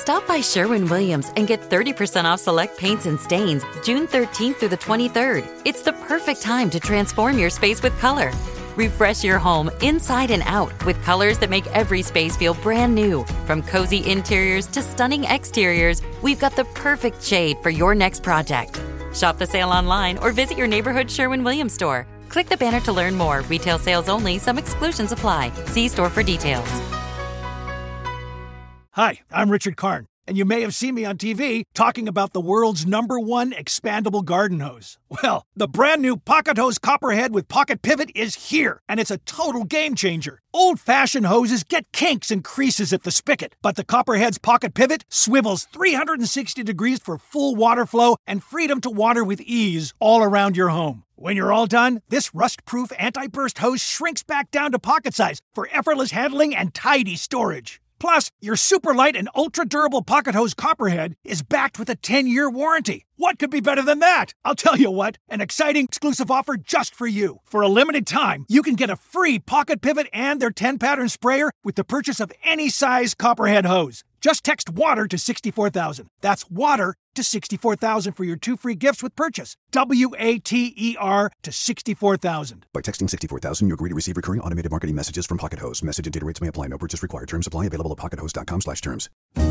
Stop by Sherwin-Williams and get 30% off select paints and stains June 13th through the 23rd. It's the perfect time to transform your space with color. Refresh your home inside and out with colors that make every space feel brand new. From cozy interiors to stunning exteriors, we've got the perfect shade for your next project. Shop the sale online or visit your neighborhood Sherwin-Williams store. Click the banner to learn more. Retail sales only. Some exclusions apply. See store for details. Hi, I'm Richard Karn, and you may have seen me on TV talking about the world's #1 expandable garden hose. Well, the brand new Pocket Hose Copperhead with Pocket Pivot is here, and it's a total game changer. Old-fashioned hoses get kinks and creases at the spigot, but the Copperhead's Pocket Pivot swivels 360 degrees for full water flow and freedom to water with ease all around your home. When you're all done, this rust-proof anti-burst hose shrinks back down to pocket size for effortless handling and tidy storage. Plus, your super light and ultra-durable Pocket Hose Copperhead is backed with a 10-year warranty. What could be better than that? I'll tell you what, an exciting exclusive offer just for you. For a limited time, you can get a free Pocket Pivot and their 10-pattern sprayer with the purchase of any size Copperhead hose. Just text WATER to 64,000. That's WATER to 64,000 for your 2 free gifts with purchase. WATER to 64,000. By texting 64,000, you agree to receive recurring automated marketing messages from Pocket Hose. Message and data rates may apply. No purchase required. Terms apply. Available at pockethose.com/terms.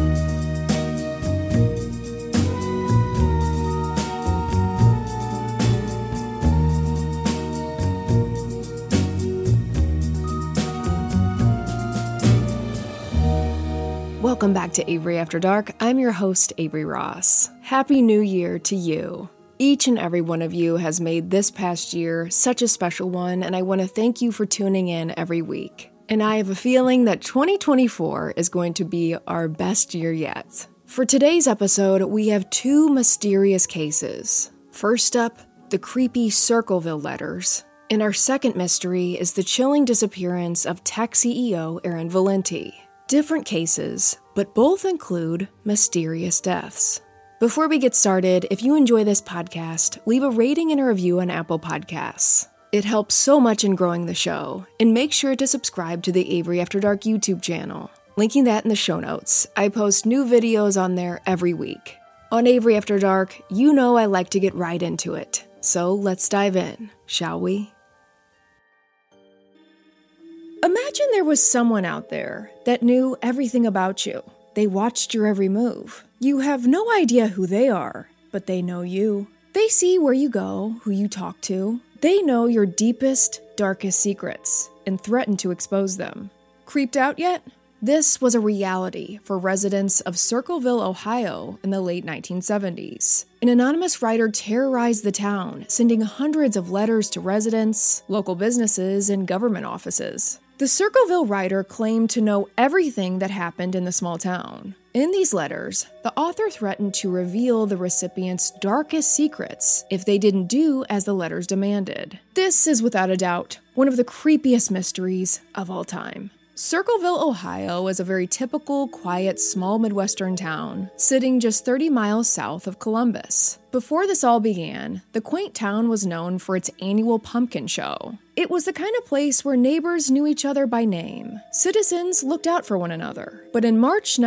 Welcome back to Avery After Dark. I'm your host, Avery Ross. Happy New Year to you. Each and every one of you has made this past year such a special one, and I want to thank you for tuning in every week. And I have a feeling that 2024 is going to be our best year yet. For today's episode, we have 2 mysterious cases. First up, the creepy Circleville letters. And our second mystery is the chilling disappearance of tech CEO Aaron Valenti. Different cases, but both include mysterious deaths. Before we get started, if you enjoy this podcast, leave a rating and a review on Apple Podcasts. It helps so much in growing the show, and make sure to subscribe to the Avery After Dark YouTube channel. Linking that in the show notes. I post new videos on there every week. On Avery After Dark, you know I like to get right into it. So let's dive in, shall we? Imagine there was someone out there that knew everything about you. They watched your every move. You have no idea who they are, but they know you. They see where you go, who you talk to. They know your deepest, darkest secrets and threaten to expose them. Creeped out yet? This was a reality for residents of Circleville, Ohio in the late 1970s. An anonymous writer terrorized the town, sending hundreds of letters to residents, local businesses, and government offices. The Circleville writer claimed to know everything that happened in the small town. In these letters, the author threatened to reveal the recipients' darkest secrets if they didn't do as the letters demanded. This is without a doubt one of the creepiest mysteries of all time. Circleville, Ohio is a very typical, quiet, small Midwestern town, sitting just 30 miles south of Columbus. Before this all began, the quaint town was known for its annual pumpkin show. It was the kind of place where neighbors knew each other by name. Citizens looked out for one another. But in March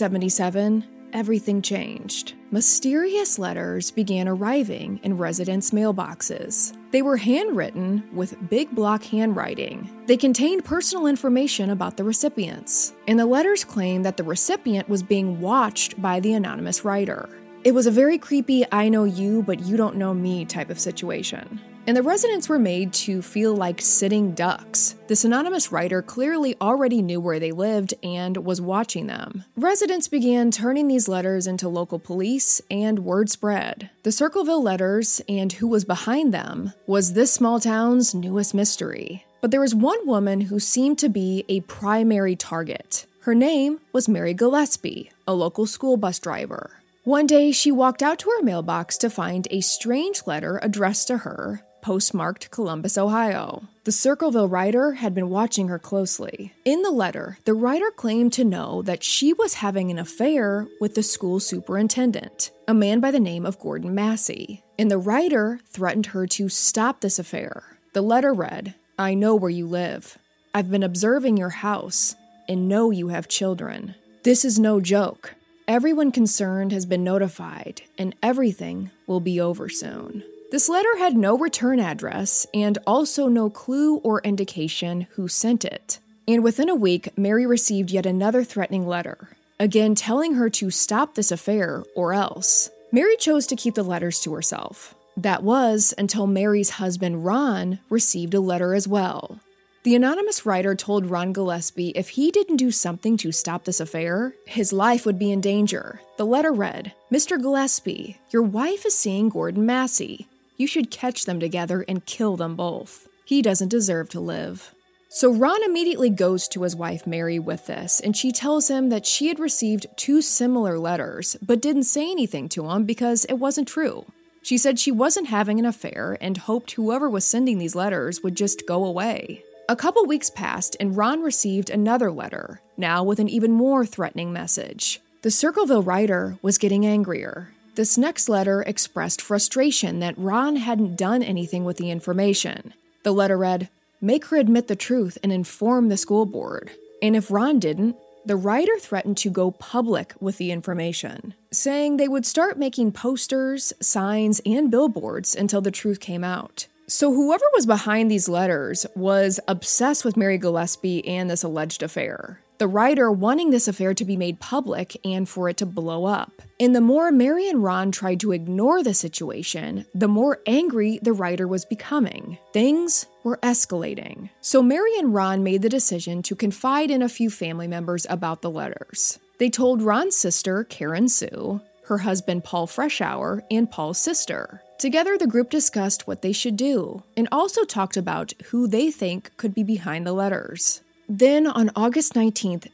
1977, everything changed. Mysterious letters began arriving in residents' mailboxes. They were handwritten with big block handwriting. They contained personal information about the recipients, and the letters claimed that the recipient was being watched by the anonymous writer. It was a very creepy I know you but you don't know me type of situation. And the residents were made to feel like sitting ducks. This anonymous writer clearly already knew where they lived and was watching them. Residents began turning these letters into local police, and word spread. The Circleville letters and who was behind them was this small town's newest mystery. But there was one woman who seemed to be a primary target. Her name was Mary Gillespie, a local school bus driver. One day, she walked out to her mailbox to find a strange letter addressed to her, postmarked Columbus, Ohio. The Circleville writer had been watching her closely. In the letter, the writer claimed to know that she was having an affair with the school superintendent, a man by the name of Gordon Massey, and the writer threatened her to stop this affair. The letter read, "I know where you live. I've been observing your house and know you have children. This is no joke. Everyone concerned has been notified, and everything will be over soon. This letter had no return address and also no clue or indication who sent it. And within a week, Mary received yet another threatening letter, again telling her to stop this affair or else. Mary chose to keep the letters to herself. That was until Mary's husband, Ron, received a letter as well. The anonymous writer told Ron Gillespie if he didn't do something to stop this affair, his life would be in danger. The letter read, "Mr. Gillespie, your wife is seeing Gordon Massey. You should catch them together and kill them both. He doesn't deserve to live." So Ron immediately goes to his wife Mary with this, and she tells him that she had received 2 similar letters, but didn't say anything to him because it wasn't true. She said she wasn't having an affair and hoped whoever was sending these letters would just go away. A couple weeks passed and Ron received another letter, now with an even more threatening message. The Circleville writer was getting angrier. This next letter expressed frustration that Ron hadn't done anything with the information. The letter read, "Make her admit the truth and inform the school board." And if Ron didn't, the writer threatened to go public with the information, saying they would start making posters, signs, and billboards until the truth came out. So whoever was behind these letters was obsessed with Mary Gillespie and this alleged affair. The writer wanting this affair to be made public and for it to blow up. And the more Mary and Ron tried to ignore the situation, the more angry the writer was becoming. Things were escalating. So Mary and Ron made the decision to confide in a few family members about the letters. They told Ron's sister, Karen Sue, her husband, Paul Freshour, and Paul's sister. Together, the group discussed what they should do, and also talked about who they think could be behind the letters. Then, on August 19th,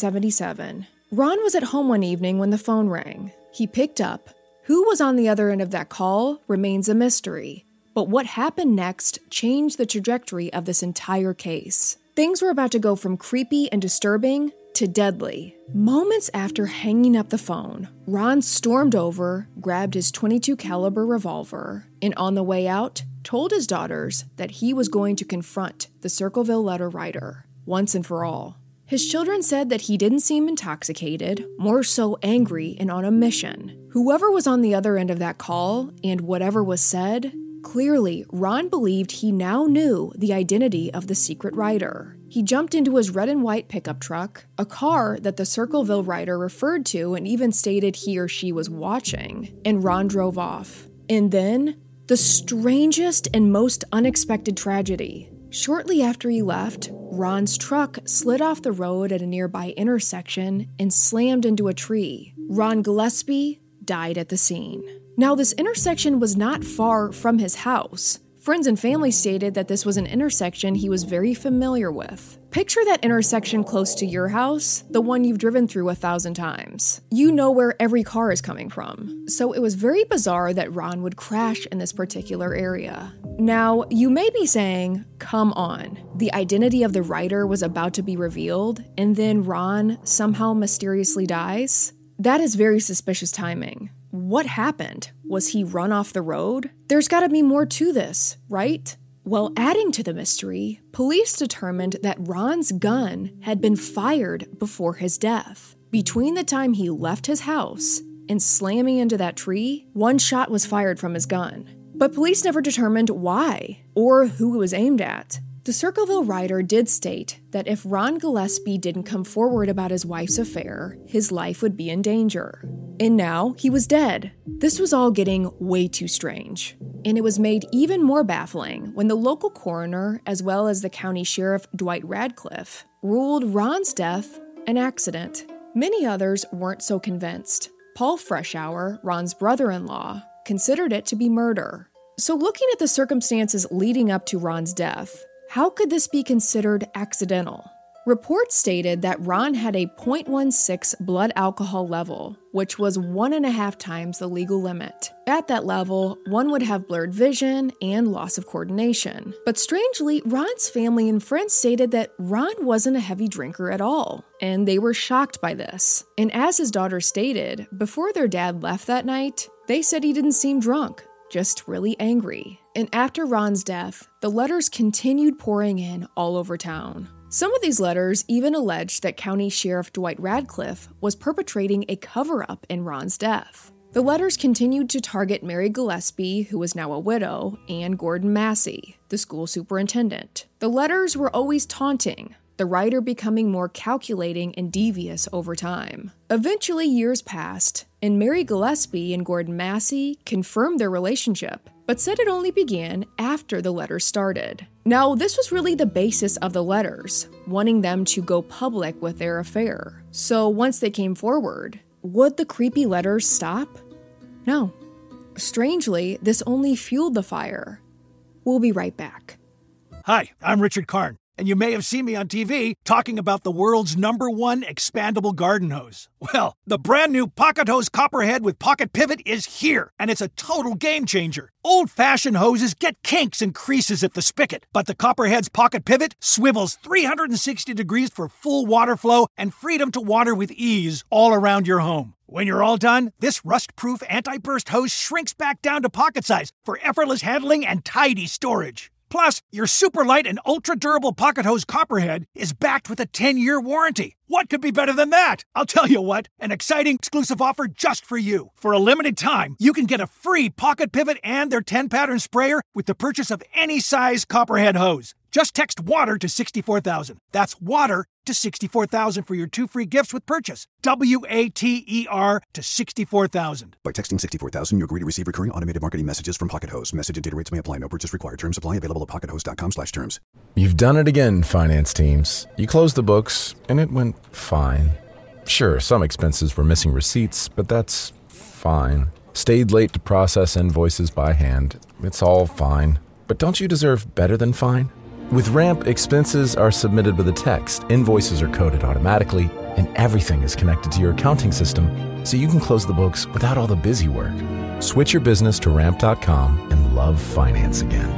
1977, Ron was at home one evening when the phone rang. He picked up. Who was on the other end of that call remains a mystery, but what happened next changed the trajectory of this entire case. Things were about to go from creepy and disturbing to deadly. Moments after hanging up the phone, Ron stormed over, grabbed his .22 caliber revolver, and on the way out, told his daughters that he was going to confront the Circleville letter writer once and for all. His children said that he didn't seem intoxicated, more so angry and on a mission. Whoever was on the other end of that call, and whatever was said, clearly Ron believed he now knew the identity of the secret writer. He jumped into his red and white pickup truck, a car that the Circleville writer referred to and even stated he or she was watching, and Ron drove off. And then, the strangest and most unexpected tragedy. Shortly after he left, Ron's truck slid off the road at a nearby intersection and slammed into a tree. Ron Gillespie died at the scene. Now, this intersection was not far from his house. Friends and family stated that this was an intersection he was very familiar with. Picture that intersection close to your house, the one you've driven through 1,000 times. You know where every car is coming from. So it was very bizarre that Ron would crash in this particular area. Now, you may be saying, come on, the identity of the writer was about to be revealed, and then Ron somehow mysteriously dies? That is very suspicious timing. What happened? Was he run off the road? There's gotta be more to this, right? Well, adding to the mystery, police determined that Ron's gun had been fired before his death. Between the time he left his house and slamming into that tree, 1 shot was fired from his gun. But police never determined why or who it was aimed at. The Circleville writer did state that if Ron Gillespie didn't come forward about his wife's affair, his life would be in danger. And now he was dead. This was all getting way too strange. And it was made even more baffling when the local coroner, as well as the county sheriff Dwight Radcliffe, ruled Ron's death an accident. Many others weren't so convinced. Paul Freshour, Ron's brother-in-law, considered it to be murder. So looking at the circumstances leading up to Ron's death, how could this be considered accidental? Reports stated that Ron had a .16 blood alcohol level, which was 1.5 times the legal limit. At that level, one would have blurred vision and loss of coordination. But strangely, Ron's family and friends stated that Ron wasn't a heavy drinker at all, and they were shocked by this. And as his daughter stated, before their dad left that night, they said he didn't seem drunk, just really angry. And after Ron's death, the letters continued pouring in all over town. Some of these letters even alleged that County Sheriff Dwight Radcliffe was perpetrating a cover-up in Ron's death. The letters continued to target Mary Gillespie, who was now a widow, and Gordon Massey, the school superintendent. The letters were always taunting, the writer becoming more calculating and devious over time. Eventually, years passed, and Mary Gillespie and Gordon Massey confirmed their relationship, but said it only began after the letters started. Now, this was really the basis of the letters, wanting them to go public with their affair. So once they came forward, would the creepy letters stop? No. Strangely, this only fueled the fire. We'll be right back. Hi, I'm Richard Karn, and you may have seen me on TV talking about the world's #1 expandable garden hose. Well, the brand new Pocket Hose Copperhead with Pocket Pivot is here, and it's a total game changer. Old-fashioned hoses get kinks and creases at the spigot, but the Copperhead's Pocket Pivot swivels 360 degrees for full water flow and freedom to water with ease all around your home. When you're all done, this rust-proof anti-burst hose shrinks back down to pocket size for effortless handling and tidy storage. Plus, your super light and ultra-durable Pocket Hose Copperhead is backed with a 10-year warranty. What could be better than that? I'll tell you what, an exciting exclusive offer just for you. For a limited time, you can get a free Pocket Pivot and their 10-pattern sprayer with the purchase of any size Copperhead hose. Just text WATER to 64,000. That's WATER to 64,000 for your 2 free gifts with purchase. WATER to 64,000. By texting 64,000, you agree to receive recurring automated marketing messages from Pocket Hose. Message and data rates may apply. No purchase required. Terms apply. Available at pockethose.com/terms. You've done it again, finance teams. You closed the books, and it went fine. Sure, some expenses were missing receipts, but that's fine. Stayed late to process invoices by hand. It's all fine. But don't you deserve better than fine? With Ramp, expenses are submitted with a text, invoices are coded automatically, and everything is connected to your accounting system, so you can close the books without all the busy work. Switch your business to Ramp.com and love finance again.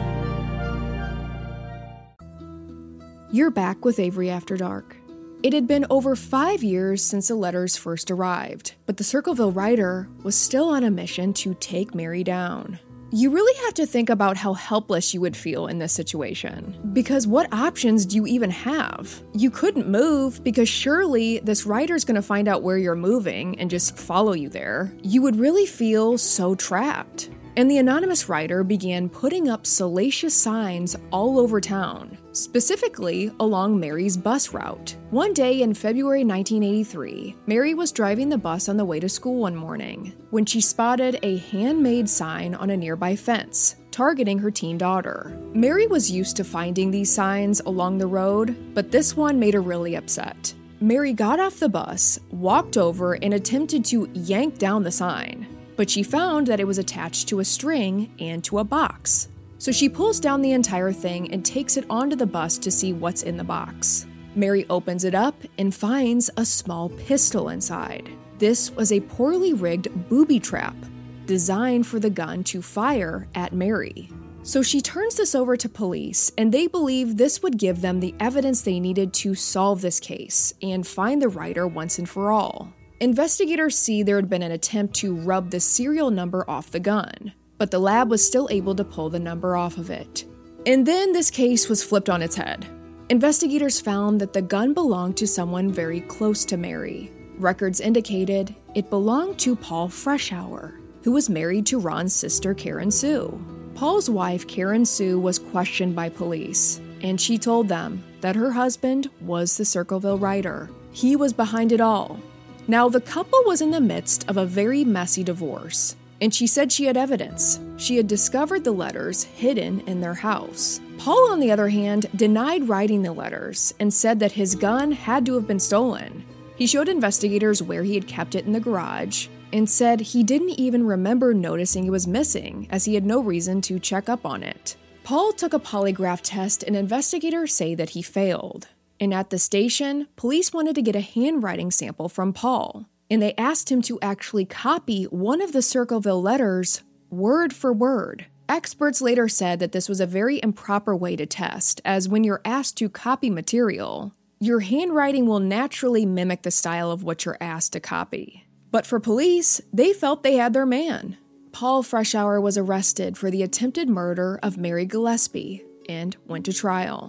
You're back with Avery After Dark. It had been over 5 years since the letters first arrived, but the Circleville writer was still on a mission to take Mary down. You really have to think about how helpless you would feel in this situation. Because what options do you even have? You couldn't move because surely this writer's gonna find out where you're moving and just follow you there. You would really feel so trapped. And the anonymous writer began putting up salacious signs all over town, specifically along Mary's bus route. One day in February 1983, Mary was driving the bus on the way to school one morning when she spotted a handmade sign on a nearby fence, targeting her teen daughter. Mary was used to finding these signs along the road, but this one made her really upset. Mary got off the bus, walked over, and attempted to yank down the sign. But she found that it was attached to a string and to a box. So she pulls down the entire thing and takes it onto the bus to see what's in the box. Mary opens it up and finds a small pistol inside. This was a poorly rigged booby trap designed for the gun to fire at Mary. So she turns this over to police, and they believe this would give them the evidence they needed to solve this case and find the writer once and for all. Investigators see there had been an attempt to rub the serial number off the gun, but the lab was still able to pull the number off of it. And then this case was flipped on its head. Investigators found that the gun belonged to someone very close to Mary. Records indicated it belonged to Paul Freshour, who was married to Ron's sister Karen Sue. Paul's wife Karen Sue was questioned by police, and she told them that her husband was the Circleville writer. He was behind it all. Now, the couple was in the midst of a very messy divorce, and she said she had evidence. She had discovered the letters hidden in their house. Paul, on the other hand, denied writing the letters and said that his gun had to have been stolen. He showed investigators where he had kept it in the garage and said he didn't even remember noticing it was missing, as he had no reason to check up on it. Paul took a polygraph test, and investigators say that he failed. And at the station, police wanted to get a handwriting sample from Paul, and they asked him to actually copy one of the Circleville letters word for word. Experts later said that this was a very improper way to test, as when you're asked to copy material, your handwriting will naturally mimic the style of what you're asked to copy. But for police, they felt they had their man. Paul Freshour was arrested for the attempted murder of Mary Gillespie and went to trial.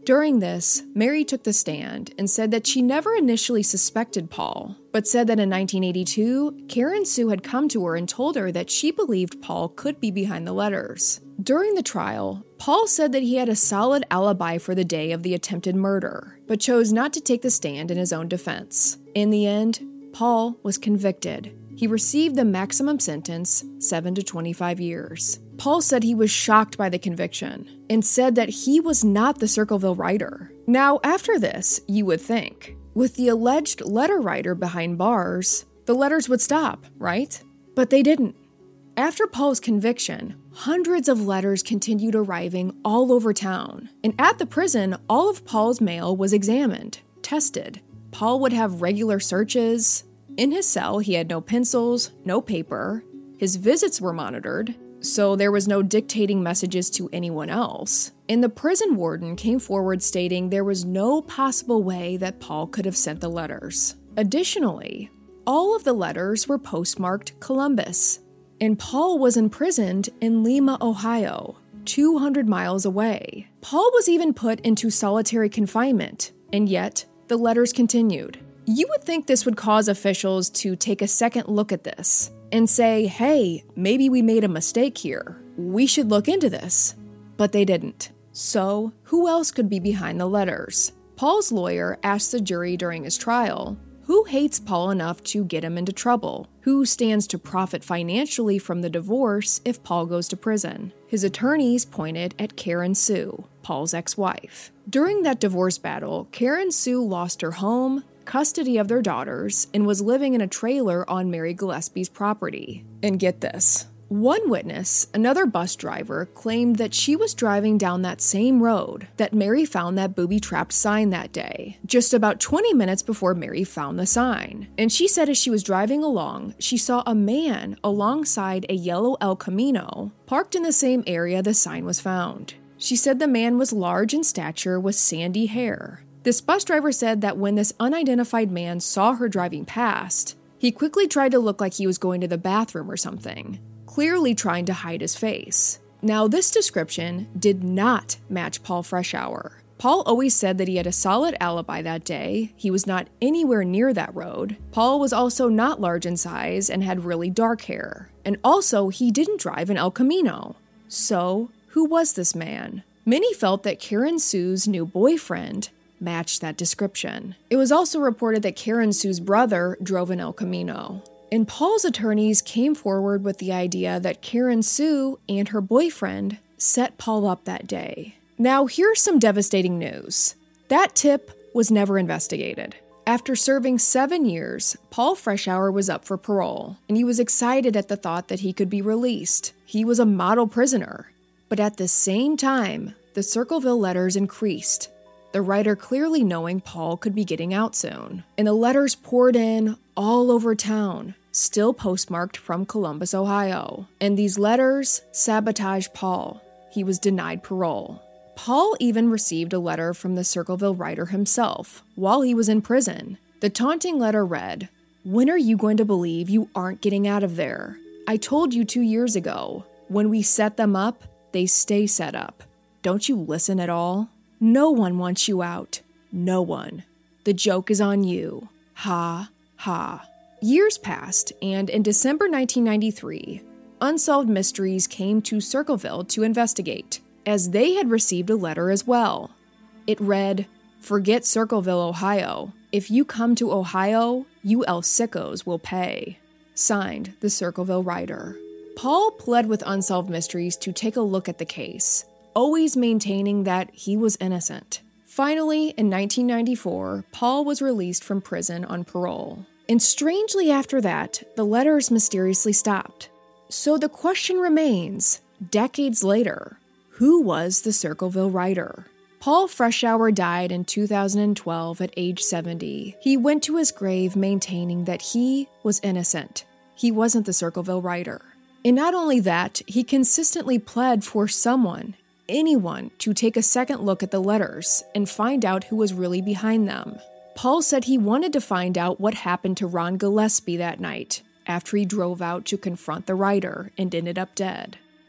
During this, Mary took the stand and said that she never initially suspected Paul, but said that in 1982, Karen Sue had come to her and told her that she believed Paul could be behind the letters. During the trial, Paul said that he had a solid alibi for the day of the attempted murder, but chose not to take the stand in his own defense. In the end, Paul was convicted. He received the maximum sentence, 7 to 25 years. Paul said he was shocked by the conviction and said that he was not the Circleville writer. Now, after this, you would think, with the alleged letter writer behind bars, the letters would stop, right? But they didn't. After Paul's conviction, hundreds of letters continued arriving all over town, and at the prison, all of Paul's mail was examined, tested. Paul would have regular searches. In his cell, he had no pencils, no paper. His visits were monitored, so there was no dictating messages to anyone else. And the prison warden came forward stating there was no possible way that Paul could have sent the letters. Additionally, all of the letters were postmarked Columbus, and Paul was imprisoned in Lima, Ohio, 200 miles away. Paul was even put into solitary confinement, and yet the letters continued. You would think this would cause officials to take a second look at this and say, hey, maybe we made a mistake here. We should look into this. But they didn't. So, who else could be behind the letters? Paul's lawyer asked the jury during his trial, who hates Paul enough to get him into trouble? Who stands to profit financially from the divorce if Paul goes to prison? His attorneys pointed at Karen Sue, Paul's ex-wife. During that divorce battle, Karen Sue lost her home, custody of their daughters, and was living in a trailer on Mary Gillespie's property. And get this. One witness, another bus driver, claimed that she was driving down that same road that Mary found that booby-trapped sign that day, just about 20 minutes before Mary found the sign. And she said as she was driving along, she saw a man alongside a yellow El Camino, parked in the same area the sign was found. She said the man was large in stature with sandy hair. This bus driver said that when this unidentified man saw her driving past, he quickly tried to look like he was going to the bathroom or something, clearly trying to hide his face. Now, this description did not match Paul Freshour. Paul always said that he had a solid alibi that day. He was not anywhere near that road. Paul was also not large in size and had really dark hair. And also, he didn't drive an El Camino. So, who was this man? Many felt that Karen Sue's new boyfriend matched that description. It was also reported that Karen Sue's brother drove an El Camino. And Paul's attorneys came forward with the idea that Karen Sue and her boyfriend set Paul up that day. Now, here's some devastating news. That tip was never investigated. After serving 7 years, Paul Freshour was up for parole, and he was excited at the thought that he could be released. He was a model prisoner. But at the same time, the Circleville letters increased, the writer clearly knowing Paul could be getting out soon. And the letters poured in all over town, still postmarked from Columbus, Ohio. And these letters sabotaged Paul. He was denied parole. Paul even received a letter from the Circleville writer himself while he was in prison. The taunting letter read, "When are you going to believe you aren't getting out of there? I told you 2 years ago. When we set them up, they stay set up. Don't you listen at all? No one wants you out. No one. The joke is on you. Ha, ha." Years passed, and in December 1993, Unsolved Mysteries came to Circleville to investigate, as they had received a letter as well. It read, "Forget Circleville, Ohio. If you come to Ohio, you El Sickos will pay." Signed, the Circleville writer. Paul pled with Unsolved Mysteries to take a look at the case, always maintaining that he was innocent. Finally, in 1994, Paul was released from prison on parole. And strangely after that, the letters mysteriously stopped. So the question remains, decades later, who was the Circleville writer? Paul Freshour died in 2012 at age 70. He went to his grave maintaining that he was innocent. He wasn't the Circleville writer. And not only that, he consistently pled for someone, anyone, to take a second look at the letters and find out who was really behind them. Paul said he wanted to find out what happened to Ron Gillespie that night, after he drove out to confront the writer and ended up dead.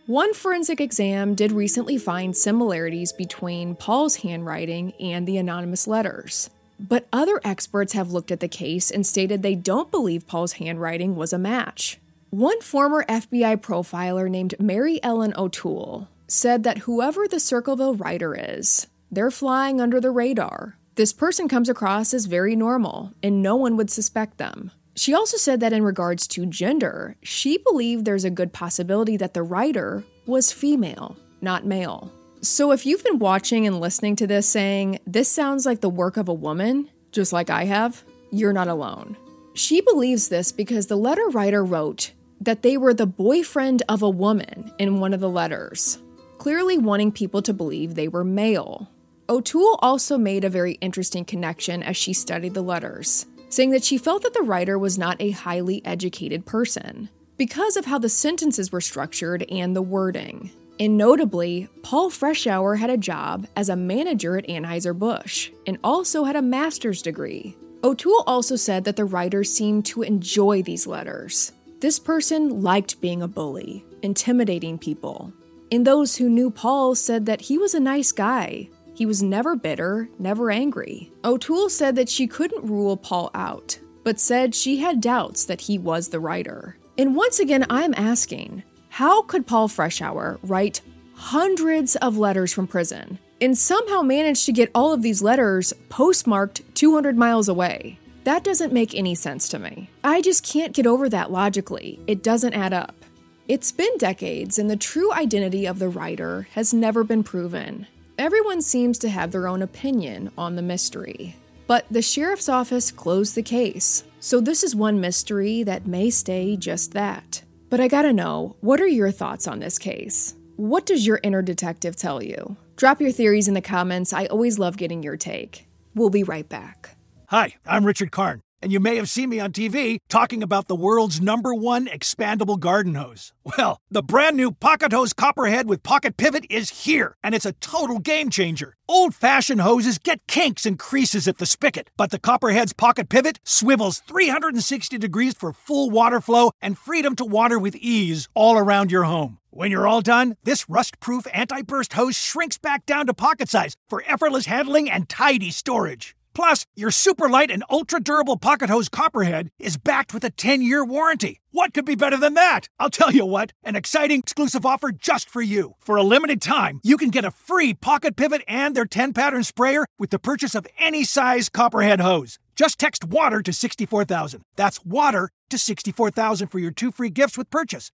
One forensic exam did recently find similarities between Paul's handwriting and the anonymous letters. But other experts have looked at the case and stated they don't believe Paul's handwriting was a match. One former FBI profiler named Mary Ellen O'Toole said that whoever the Circleville writer is, they're flying under the radar. This person comes across as very normal, and no one would suspect them. She also said that in regards to gender, she believed there's a good possibility that the writer was female, not male. So if you've been watching and listening to this saying, this sounds like the work of a woman, just like I have, you're not alone. She believes this because the letter writer wrote that they were the boyfriend of a woman in one of the letters, clearly wanting people to believe they were male. O'Toole also made a very interesting connection as she studied the letters, saying that she felt that the writer was not a highly educated person because of how the sentences were structured and the wording. And notably, Paul Freshour had a job as a manager at Anheuser-Busch and also had a master's degree. O'Toole also said that the writer seemed to enjoy these letters. This person liked being a bully, intimidating people. And those who knew Paul said that he was a nice guy. He was never bitter, never angry. O'Toole said that she couldn't rule Paul out, but said she had doubts that he was the writer. And once again, I'm asking, how could Paul Freshour write hundreds of letters from prison and somehow manage to get all of these letters postmarked 200 miles away? That doesn't make any sense to me. I just can't get over that logically. It doesn't add up. It's been decades, and the true identity of the writer has never been proven. Everyone seems to have their own opinion on the mystery. But the sheriff's office closed the case, so this is one mystery that may stay just that. But I gotta know, what are your thoughts on this case? What does your inner detective tell you? Drop your theories in the comments. I always love getting your take. We'll be right back. Hi, I'm Richard Karn, and you may have seen me on TV talking about the world's #1 expandable garden hose. Well, the brand new Pocket Hose Copperhead with Pocket Pivot is here, and it's a total game changer. Old-fashioned hoses get kinks and creases at the spigot, but the Copperhead's Pocket Pivot swivels 360 degrees for full water flow and freedom to water with ease all around your home. When you're all done, this rust-proof anti-burst hose shrinks back down to pocket size for effortless handling and tidy storage. Plus, your super light and ultra-durable Pocket Hose Copperhead is backed with a 10-year warranty. What could be better than that? I'll tell you what, an exciting exclusive offer just for you. For a limited time, you can get a free Pocket Pivot and their 10-pattern sprayer with the purchase of any size Copperhead hose. Just text WATER to 64,000. That's WATER to 64,000 for your 2 free gifts with purchase.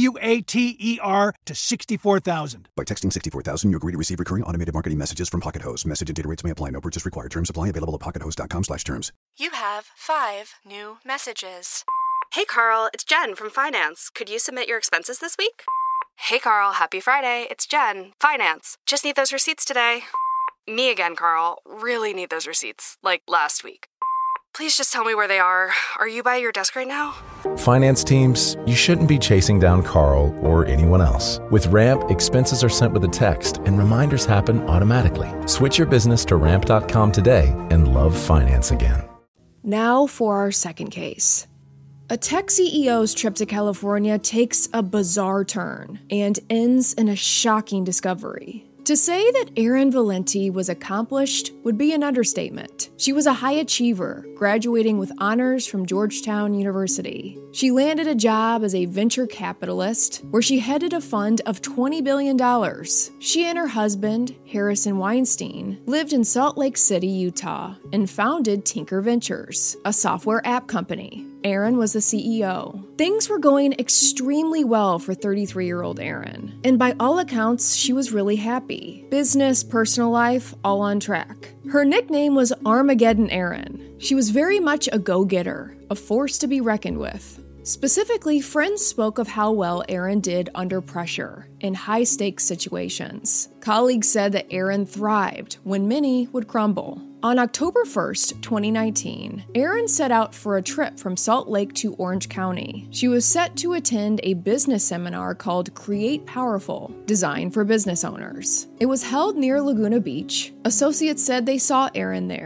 WATER to 64,000. By texting 64,000, you agree to receive recurring automated marketing messages from Pocket Hose. Message and data rates may apply. No purchase required. Terms apply. Available at pockethose.com/terms. You have 5 new messages. Hey, Carl, it's Jen from Finance. Could you submit your expenses this week? Hey, Carl, happy Friday. It's Jen, Finance. Just need those receipts today. Me again, Carl. Really need those receipts, like last week. Please just tell me where they are. Are you by your desk right now? Finance teams, you shouldn't be chasing down Carl or anyone else. With Ramp, expenses are sent with a text and reminders happen automatically. Switch your business to ramp.com today and love finance again. Now for our second case. A tech CEO's trip to California takes a bizarre turn and ends in a shocking discovery. To say that Erin Valenti was accomplished would be an understatement. She was a high achiever, graduating with honors from Georgetown University. She landed a job as a venture capitalist, where she headed a fund of $20 billion. She and her husband, Harrison Weinstein, lived in Salt Lake City, Utah, and founded Tinker Ventures, a software app company. Erin was the CEO. Things were going extremely well for 33-year-old Erin, and by all accounts, she was really happy. Business, personal life, all on track. Her nickname was Armageddon Erin. She was very much a go-getter, a force to be reckoned with. Specifically, friends spoke of how well Erin did under pressure in high-stakes situations. Colleagues said that Erin thrived when many would crumble. On October 1st, 2019, Erin set out for a trip from Salt Lake to Orange County. She was set to attend a business seminar called Create Powerful, designed for business owners. It was held near Laguna Beach. Associates said they saw Erin there,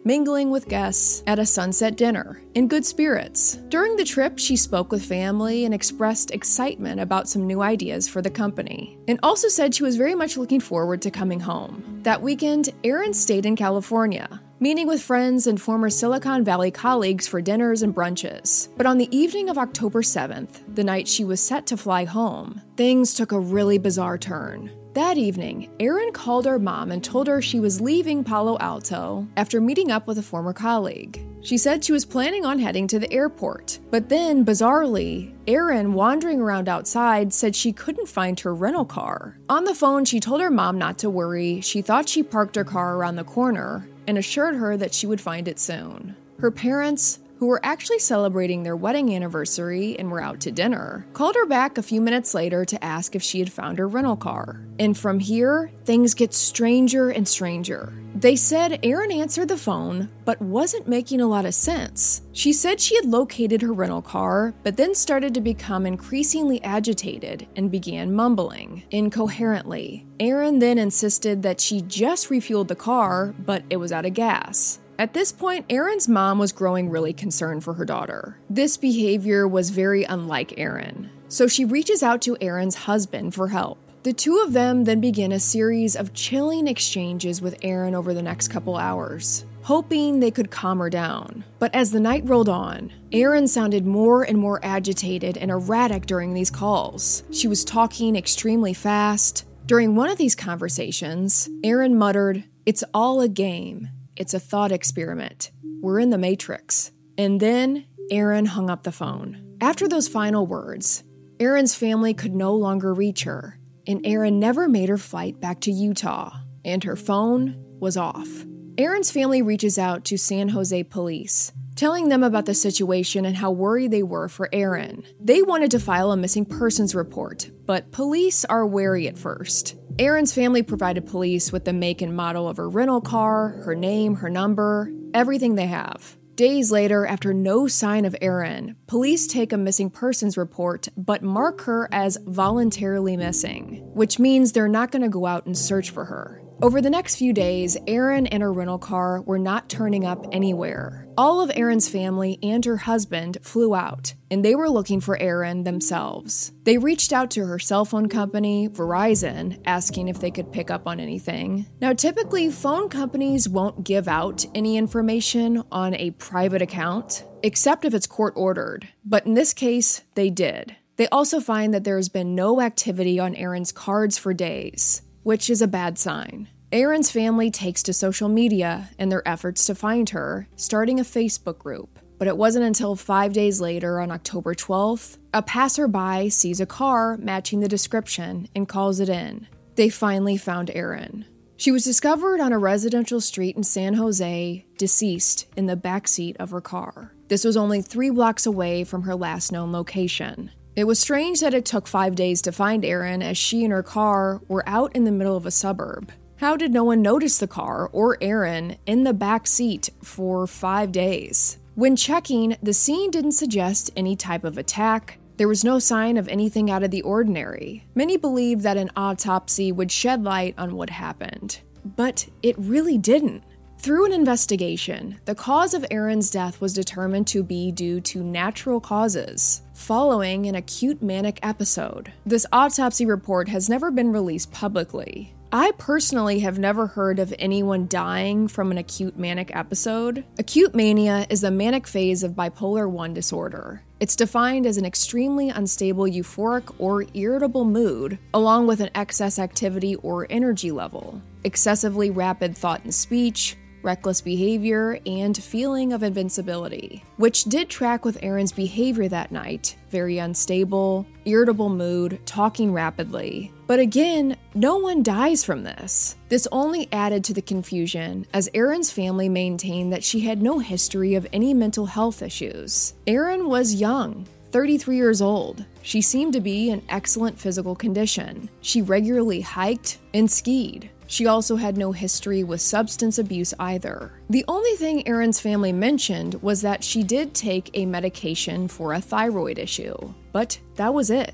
mingling with guests at a sunset dinner in good spirits. During the trip, she spoke with family and expressed excitement about some new ideas for the company, and also said she was very much looking forward to coming home. That weekend, Erin stayed in California, meeting with friends and former Silicon Valley colleagues for dinners and brunches. But on the evening of October 7th, the night she was set to fly home, things took a really bizarre turn. That evening, Erin called her mom and told her she was leaving Palo Alto after meeting up with a former colleague. She said she was planning on heading to the airport, but then, bizarrely, Erin, wandering around outside, said she couldn't find her rental car. On the phone, she told her mom not to worry. She thought she parked her car around the corner and assured her that she would find it soon. Her parents, who were actually celebrating their wedding anniversary and were out to dinner, called her back a few minutes later to ask if she had found her rental car. And from here, things get stranger and stranger. They said Erin answered the phone, but wasn't making a lot of sense. She said she had located her rental car, but then started to become increasingly agitated and began mumbling incoherently. Erin then insisted that she just refueled the car, but it was out of gas. At this point, Erin's mom was growing really concerned for her daughter. This behavior was very unlike Erin, so she reaches out to Erin's husband for help. The two of them then begin a series of chilling exchanges with Erin over the next couple hours, hoping they could calm her down. But as the night rolled on, Erin sounded more and more agitated and erratic during these calls. She was talking extremely fast. During one of these conversations, Erin muttered, "It's all a game. It's a thought experiment. We're in the Matrix." And then Erin hung up the phone. After those final words, Erin's family could no longer reach her, and Erin never made her flight back to Utah, and her phone was off. Erin's family reaches out to San Jose police, telling them about the situation and how worried they were for Erin. They wanted to file a missing persons report, but police are wary at first. Erin's family provided police with the make and model of her rental car, her name, her number, everything they have. Days later, after no sign of Erin, police take a missing persons report but mark her as voluntarily missing, which means they're not going to go out and search for her. Over the next few days, Erin and her rental car were not turning up anywhere. All of Erin's family and her husband flew out, and they were looking for Erin themselves. They reached out to her cell phone company, Verizon, asking if they could pick up on anything. Now, typically, phone companies won't give out any information on a private account, except if it's court-ordered. But in this case, they did. They also find that there has been no activity on Erin's cards for days, which is a bad sign. Erin's family takes to social media in their efforts to find her, starting a Facebook group. But it wasn't until 5 days later, on October 12th, a passerby sees a car matching the description and calls it in. They finally found Erin. She was discovered on a residential street in San Jose, deceased in the backseat of her car. This was only 3 blocks away from her last known location. It was strange that it took 5 days to find Erin, as she and her car were out in the middle of a suburb. How did no one notice the car or Erin in the back seat for 5 days? When checking, the scene didn't suggest any type of attack. There was no sign of anything out of the ordinary. Many believed that an autopsy would shed light on what happened, but it really didn't. Through an investigation, the cause of Erin's death was determined to be due to natural causes, following an acute manic episode. This autopsy report has never been released publicly. I personally have never heard of anyone dying from an acute manic episode. Acute mania is the manic phase of bipolar I disorder. It's defined as an extremely unstable euphoric or irritable mood, along with an excess activity or energy level, excessively rapid thought and speech, reckless behavior, and feeling of invincibility, which did track with Erin's behavior that night. Very unstable, irritable mood, talking rapidly. But again, no one dies from this. This only added to the confusion, as Erin's family maintained that she had no history of any mental health issues. Erin was young, 33 years old. She seemed to be in excellent physical condition. She regularly hiked and skied. She also had no history with substance abuse either. The only thing Erin's family mentioned was that she did take a medication for a thyroid issue, but that was it.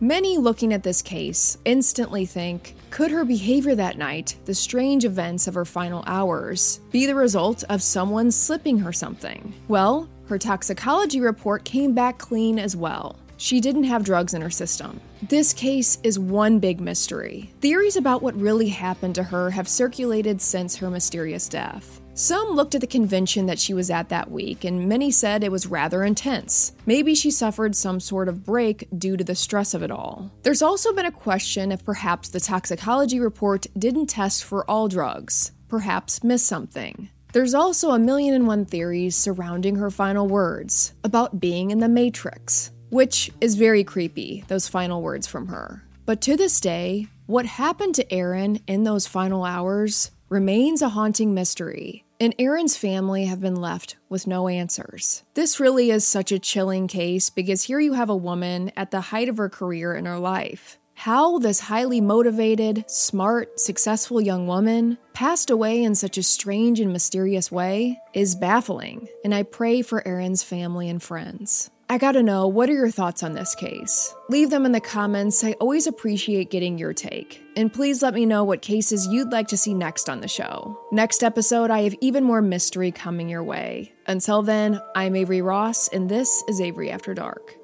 Many looking at this case instantly think, could her behavior that night, the strange events of her final hours, be the result of someone slipping her something? Well, her toxicology report came back clean as well. She didn't have drugs in her system. This case is one big mystery. Theories about what really happened to her have circulated since her mysterious death. Some looked at the convention that she was at that week, and many said it was rather intense. Maybe she suffered some sort of break due to the stress of it all. There's also been a question if perhaps the toxicology report didn't test for all drugs, perhaps missed something. There's also 1,000,001 theories surrounding her final words, about being in the Matrix, which is very creepy, those final words from her. But to this day, what happened to Erin in those final hours remains a haunting mystery, and Erin's family have been left with no answers. This really is such a chilling case because here you have a woman at the height of her career in her life. How this highly motivated, smart, successful young woman passed away in such a strange and mysterious way is baffling, and I pray for Erin's family and friends. I gotta know, what are your thoughts on this case? Leave them in the comments. I always appreciate getting your take. And please let me know what cases you'd like to see next on the show. Next episode, I have even more mystery coming your way. Until then, I'm Avery Ross, and this is Avery After Dark.